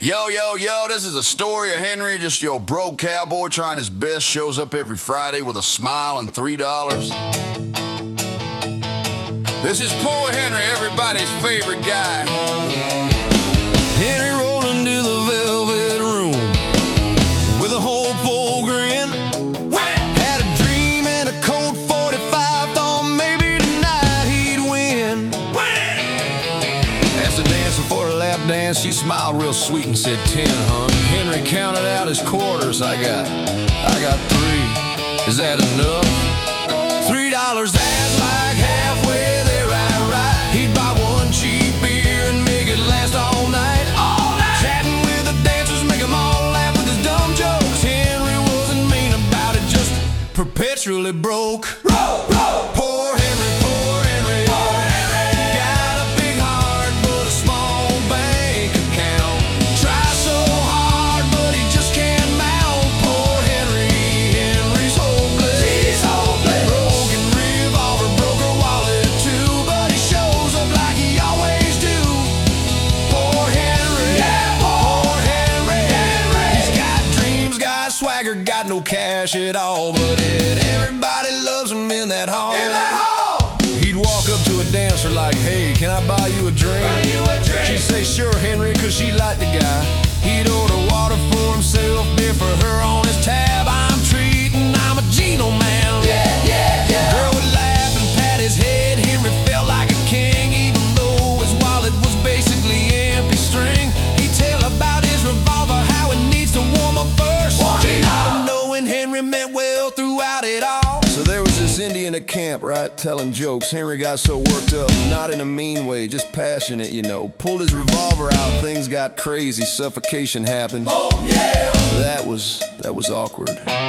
Yo, yo, yo, this is a story of Henry, just your broke cowboy trying his best, shows up every Friday with a smile and $3. This is poor Henry, everybody's favorite guy. Henry rolled into the velvet room with a hopeful grin. Had a dream and a Colt 45, thought maybe tonight he'd win. After dancing for a lap dance, she smiled real sweet and said, 10, hon. Henry counted out his quarters. I got 3. Is that enough? $3, that's like halfway there, right. He'd buy one cheap beer and make it last all night. Chatting with the dancers, make them all laugh with his dumb jokes. Henry wasn't mean about it, just perpetually broke. Poor Henry, poor Henry. Got a big heart but a small bank account. Tries so hard but he just can't mount. Poor Henry, Henry's hopeless. He's hopeless. Broken revolver, broke her wallet too, but he shows up like he always do. Poor Henry, poor Henry. He's got dreams, got swagger, got no cash at all, but everybody loves him in that hall. He'd walk up to a dancer like, hey, can I buy you a drink? She'd say, sure, Henry, cause she liked the guy. He'd order water for himself, beer for her on his tab. I'm treating, I'm a Gino man. Girl would laugh and pat his head. Henry felt like a king, even though his wallet was basically empty string. He'd tell about his revolver, how it needs to warm up first. Not knowing Henry meant well throughout it all. So there was this Indian at camp, right, telling jokes. Henry got so worked up, not in a mean way, just passionate, you know. Pulled his revolver out, things got crazy, suffocation happened. That was awkward.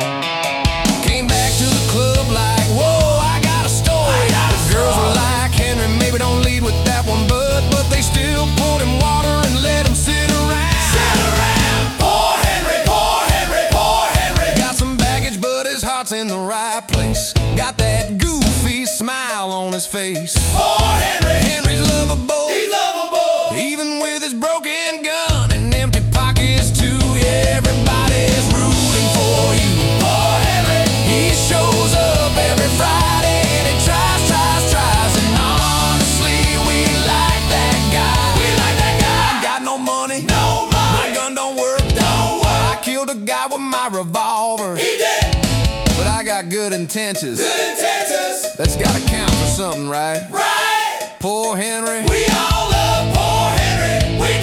Came back to the club like, whoa, I got a story. The girls were like, Henry, maybe don't lead with that one, bud. But they still poured him water and let him sit around. Poor Henry, poor Henry, poor Henry. Got some baggage, but his heart's in the right place. Got that goofy smile on his face. Poor Henry, Henry's lovable. He's lovable. Even with his broken gun and empty pockets too. Yeah, everybody's rooting for you. Poor Henry, he shows up every Friday and he tries. And honestly, we like that guy. I got no money. My gun don't work. I killed a guy with my revolver. He did. But I got good intentions. That's gotta count for something, right? Poor Henry. We all love poor Henry. We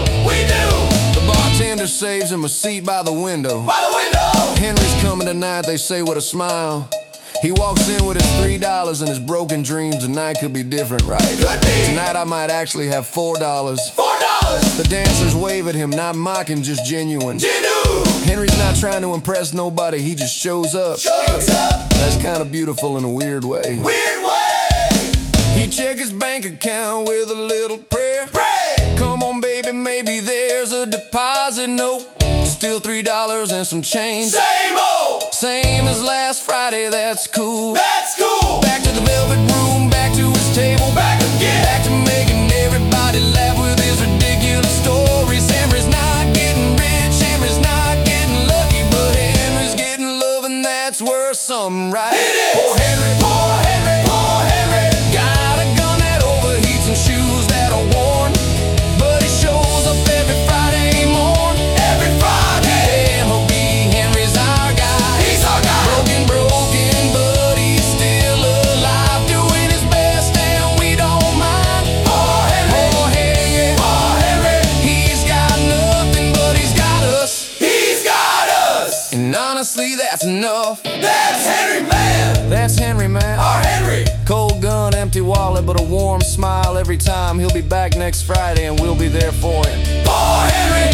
do. The bartender saves him a seat by the window. Henry's coming tonight, they say with a smile. He walks in with his $3 and his broken dreams. Tonight could be different, right? Tonight I might actually have $4. The dancers wave at him, not mocking, just genuine. Henry's not trying to impress nobody, he just shows up. That's kind of beautiful in a weird way. He check his bank account with a little prayer. Come on, baby, maybe there's a deposit note. Still $3 and some change. Same as last Friday, that's cool. Back to the velvet room, back to his table. Back to making everybody laugh with his ridiculous stories. Henry's not getting rich, Henry's not getting lucky, but Henry's getting love, and that's worth something, right? Poor Henry, poor Henry, poor Henry. Got a gun that overheats and shoes that are worn, but he shows up every Friday morning. And he'll be Henry's our guy. He's our guy. Broken, but he's still alive, doing his best, and we don't mind. Poor Henry, poor Henry, poor Henry. He's got nothing, but he's got us. And honestly, that's enough. That's Henry, man. Our Henry. Cold gun, empty wallet, but a warm smile every time. He'll be back next Friday, and we'll be there for him. Poor Henry.